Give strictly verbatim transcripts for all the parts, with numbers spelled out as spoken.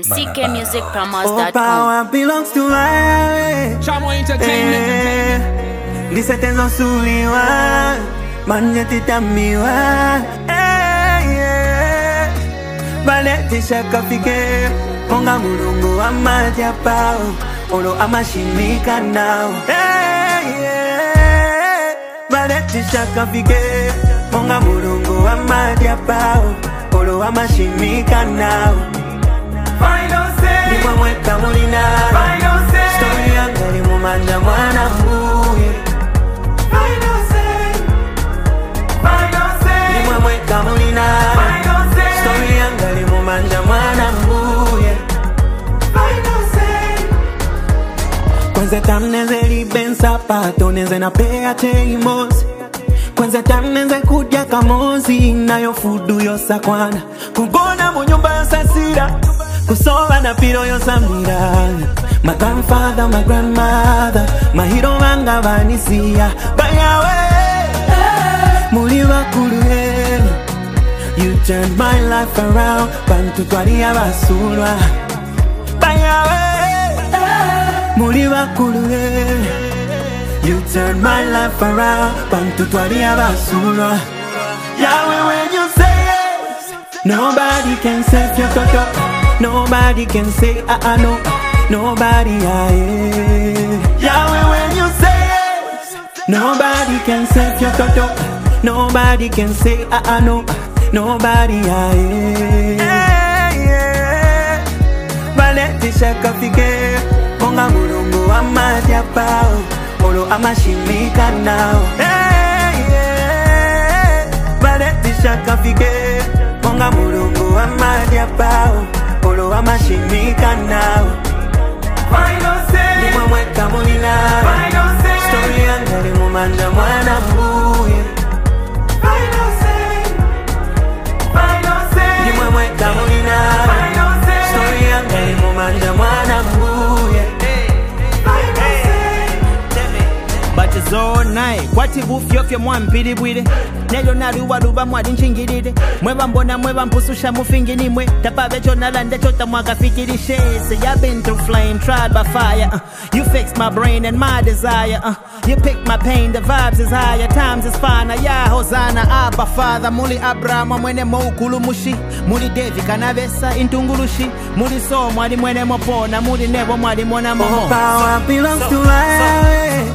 C K Music Promos All dot com. power belongs to I. Chamo Entertainment. Eh, Lisetenzo suliwa, manyeti tamiwa. Eh, yeah. Baleti shaka fike, ponga mulungu amaja pao, olo amashimika nao. Eh, yeah. Baleti shaka fike, ponga mulungu amaja pao, olo amashimika nao. Final say. Ni mweka mulina. Final say. Story yanga ni mumanda mwana mbuye. Final say. Final say. Ni mweka mulina. Final say. Story yanga ni mumanda mwana mbuye. Final say. Kwanza tamneze libensa pato neze na pea teimosi. Kwanza tamneze kudya kamozi na yo fudu yosa kwana. Kugona mu nyumba ya sasira. Kusoba na piro yo samira. My grandfather, my grandmother, my hero wanga vanisia. Bayawe, muliwa kuluye. You turned my life around. Bantu twalia basulwa. Bayawe, muliwa kuluye. You turned my life around. Bantu twalia basulwa. Yahweh, when you say yes, nobody can save your toto. Nobody can say ah ah no. Nobody ah yeah. Yahweh, when you say yes, nobody can save your toto. Nobody can say ah ah no. Nobody ah yeah. Yeah, yeah. Baleti shaka fike, ponga mulungu amaja pao, olo amashimika nao. Yeah, yeah. Baleti shaka fike, ponga mulungu amaja pao, olo amashimika nao. Final say. Ni mweka mulina. Final say. Story yanga ni mumanda mwana mbuye. Final say. Final say. Ni mweka mulina. Final say. Story yanga ni mumanda mwana mbuye. Final say. But it's all night. Kwati bufyo fyo mwampiri bwire. Nelo naluwa luba mwadi nchingirire. Mweba mbona mweba mpususha mufingi nimwe. Tapabe chona lande chota mwaka fikirishe. Say I've been through flame, tried by fire. uh, You fixed my brain and my desire. uh, You picked my pain, the vibes is higher. Times is finer, yeah, Hosanna, Abba, Father. Muli Abraham, mwene moukulu mushi. Muli Devi, kanavesa, intungulushi. Muli so, mwadi mwene mopona. Muli nebo, mwadi mwana moho. All power belongs to I.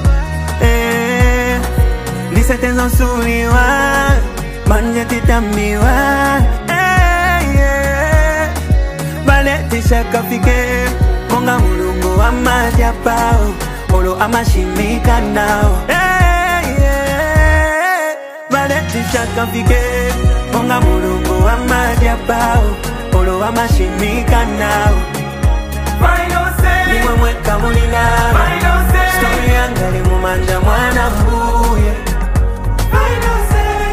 Eh, Lisetenzo suliwa, manyeti tamiwa. Eh, yeah. Baleti shaka fike, ponga mulungu amaja pao, olo amashimika nao. Eh, yeah. Baleti shaka fike, ponga mulungu amaja pao, olo amashimika nao. Final say. Ni mweka mulina. Final say. Story yanga ni mumanda mwana mbuye. Final say.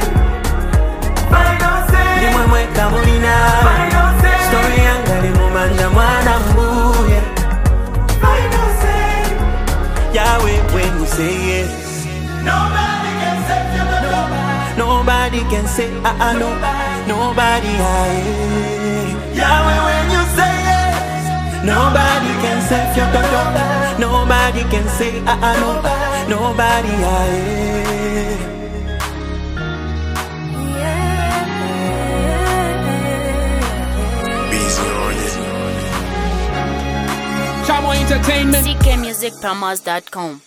Final say. Ni mweka mulina. Final say. Story yanga ni mumanda mwana mbuye. Final say. Yahweh, when you say yes, Nobody can save you, but nobody. nobody can say ah ah no. Nobody ah yeah. Yahweh, when you say yes, nobody can save your daughter. Nobody can say ah ah no. Nobody ah yeah. Chamo Entertainment. C K Music Promos dot com.